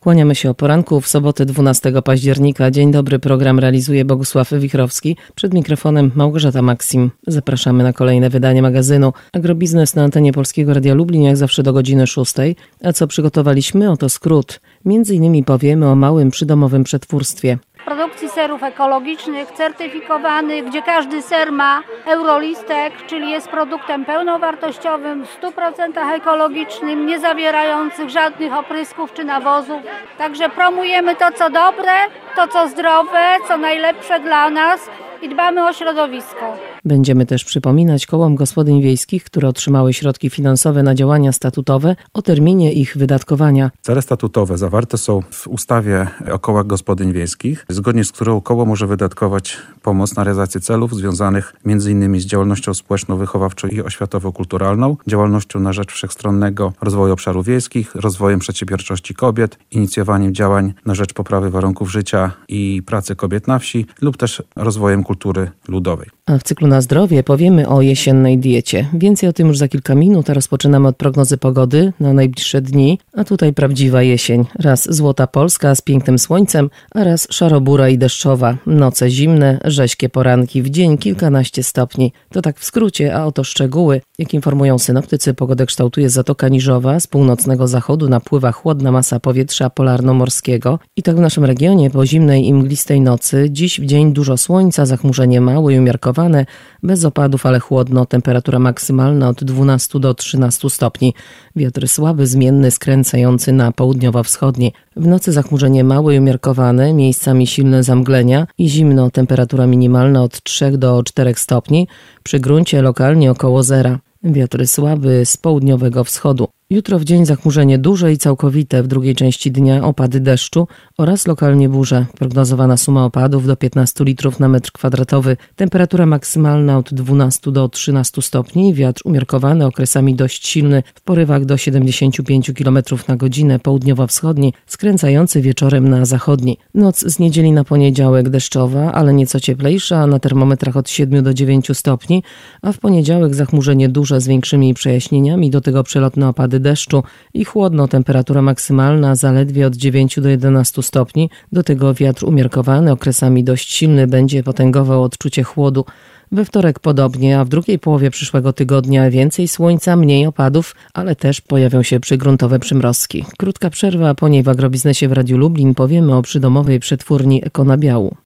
Kłaniamy się o poranku w sobotę 12 października. Dzień dobry, program realizuje Bogusław Wichrowski. Przed mikrofonem Małgorzata Maksim. Zapraszamy na kolejne wydanie magazynu Agrobiznes na antenie Polskiego Radia Lublin, jak zawsze do godziny 6. A co przygotowaliśmy? Oto skrót. Między innymi powiemy o małym przydomowym przetwórstwie. Produkcji serów ekologicznych, certyfikowanych, gdzie każdy ser ma eurolistek, czyli jest produktem pełnowartościowym, w 100% ekologicznym, nie zawierających żadnych oprysków czy nawozów. Także promujemy to, co dobre, to, co zdrowe, co najlepsze dla nas i dbamy o środowisko. Będziemy też przypominać kołom gospodyń wiejskich, które otrzymały środki finansowe na działania statutowe, o terminie ich wydatkowania. Cele statutowe zawarte są w ustawie o kołach gospodyń wiejskich, zgodnie z którą koło może wydatkować pomoc na realizację celów związanych m.in. z działalnością społeczno-wychowawczą i oświatowo-kulturalną, działalnością na rzecz wszechstronnego rozwoju obszarów wiejskich, rozwojem przedsiębiorczości kobiet, inicjowaniem działań na rzecz poprawy warunków życia i pracy kobiet na wsi lub też rozwojem kultury ludowej. A w cyklu Na zdrowie powiemy o jesiennej diecie. Więcej o tym już za kilka minut, a rozpoczynamy od prognozy pogody na najbliższe dni. A tutaj prawdziwa jesień. Raz złota Polska z pięknym słońcem, a raz szarobura i deszczowa. Noce zimne, rześkie poranki, w dzień kilkanaście stopni. To tak w skrócie, a oto szczegóły. Jak informują synoptycy, pogodę kształtuje Zatoka Niżowa. Z północnego zachodu napływa chłodna masa powietrza polarno-morskiego. I tak w naszym regionie po zimnej i mglistej nocy. Dziś w dzień dużo słońca, zachmurzenie małe i umiarkowane. Bez opadów, ale chłodno. Temperatura maksymalna od 12 do 13 stopni. Wiatr słaby, zmienny, skręcający na południowo-wschodni. W nocy zachmurzenie małe i umiarkowane, miejscami silne zamglenia i zimno. Temperatura minimalna od 3 do 4 stopni. Przy gruncie lokalnie około zera. Wiatr słaby z południowego wschodu. Jutro w dzień zachmurzenie duże i całkowite, w drugiej części dnia opady deszczu oraz lokalnie burze. Prognozowana suma opadów do 15 litrów na metr kwadratowy. Temperatura maksymalna od 12 do 13 stopni. Wiatr umiarkowany, okresami dość silny, w porywach do 75 km na godzinę, południowo-wschodni, skręcający wieczorem na zachodni. Noc z niedzieli na poniedziałek deszczowa, ale nieco cieplejsza, na termometrach od 7 do 9 stopni, a w poniedziałek zachmurzenie duże z większymi przejaśnieniami, do tego przelotne opady deszczu i chłodno, temperatura maksymalna zaledwie od 9 do 11 stopni. Do tego wiatr umiarkowany, okresami dość silny, będzie potęgował odczucie chłodu. We wtorek podobnie, a w drugiej połowie przyszłego tygodnia więcej słońca, mniej opadów, ale też pojawią się przygruntowe przymrozki. Krótka przerwa, a po niej w Agrobiznesie w Radiu Lublin powiemy o przydomowej przetwórni Ekonabiału.